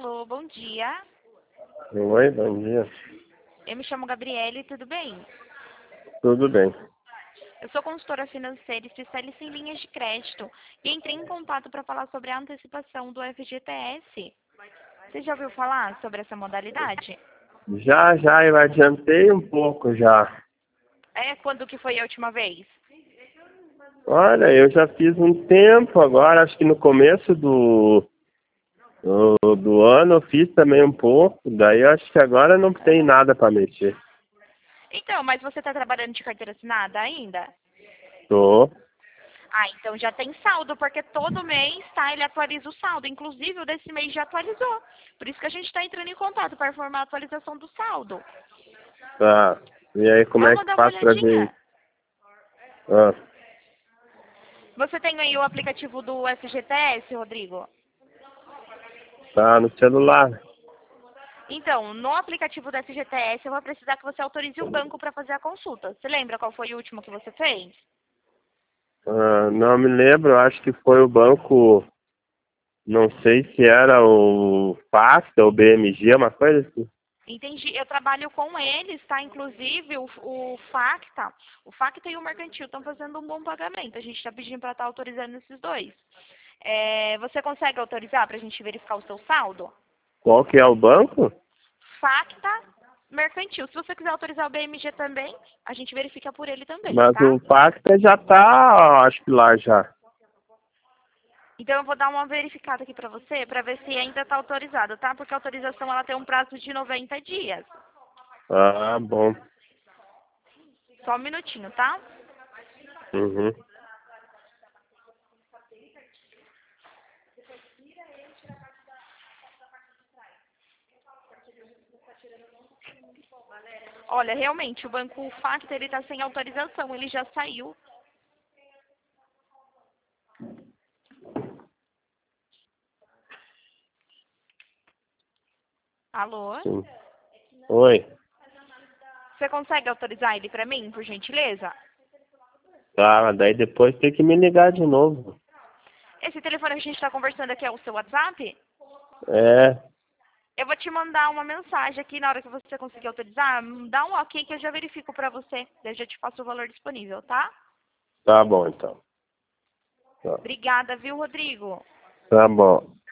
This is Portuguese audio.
Alô, bom dia. Oi, bom dia. Eu me chamo Gabriele, tudo bem? Tudo bem. Eu sou consultora financeira especialista em linhas de crédito e entrei em contato para falar sobre a antecipação do FGTS. Você já ouviu falar sobre essa modalidade? Já, eu adiantei um pouco já. Quando que foi a última vez? Olha, eu já fiz um tempo agora, acho que no começo do ano eu fiz também um pouco, daí eu acho que agora não tem nada para mexer. Então, mas você está trabalhando de carteira assinada ainda? Tô. Ah, então já tem saldo, porque todo mês, tá, ele atualiza o saldo. Inclusive, o desse mês já atualizou. Por isso que a gente está entrando em contato para informar a atualização do saldo. Tá. E aí, como é Vamos que dar uma faz para ver olhadinha? isso? Ah, Você tem aí o aplicativo do FGTS, Rodrigo? tá no celular. Então, no aplicativo do FGTS, eu vou precisar que você autorize o banco para fazer a consulta. Você lembra qual foi o último que você fez? Ah, não me lembro, acho que foi o banco, não sei se era o Pasta ou BMG, uma coisa assim. Entendi. Eu trabalho com eles, tá? Inclusive, o Facta e o Mercantil estão fazendo um bom pagamento. A gente está pedindo para estar autorizando esses dois. Você consegue autorizar para a gente verificar o seu saldo? Qual que é o banco? Facta, Mercantil. Se você quiser autorizar o BMG também, a gente verifica por ele também, Mas tá? o Pacta já tá, acho que lá já. Então eu vou dar uma verificada aqui para você, para ver se ainda está autorizado, tá? Porque a autorização ela tem um prazo de 90 dias. Ah, bom. Só um minutinho, tá? Uhum. Olha, realmente, o Banco Facta, ele tá sem autorização, ele já saiu. Alô? Sim. Oi. Você consegue autorizar ele para mim, por gentileza? Tá, mas daí depois tem que me ligar de novo. Esse telefone que a gente está conversando aqui é o seu WhatsApp? É, Eu vou te mandar uma mensagem aqui na hora que você conseguir autorizar. Dá um ok que eu já verifico para você. Eu já te passo o valor disponível, tá? tá bom então. Tá, Obrigada, viu, Rodrigo? tá bom.